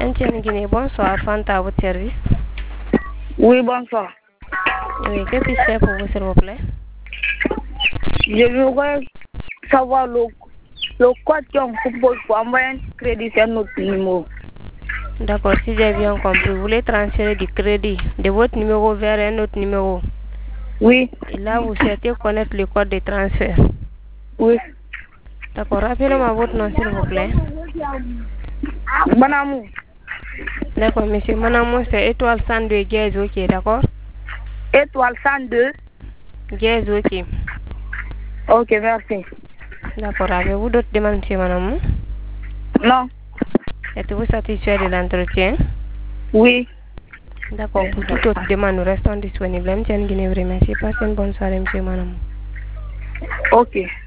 Etienne Guinée, bonsoir. Fanta à votre service. Oui, bonsoir. Oui, que puis-je faire pour vous, s'il vous plaît? Je voudrais savoir le code qu'on propose pour envoyer un crédit sur notre numéro. D'accord, si j'ai bien compris, vous voulez transférer du crédit de votre numéro vers un autre numéro. Oui. Et là, vous souhaitez connaître le code de transfert. Oui. D'accord, rappelez-moi votre nom, s'il vous plaît. Manamou. D'accord, monsieur. Manamou, c'est étoile 102 Gaz, ok, d'accord? Étoile 102. Gaz, ok. Ok, merci. D'accord, avez-vous d'autres demandes, monsieur Manamou? Non. Êtes-vous satisfait de l'entretien? Oui. D'accord, pour toute autre demande, nous restons disponibles. Etienne Guinée, vous remercie. Passez une bonne soirée, monsieur Manamou. Ok.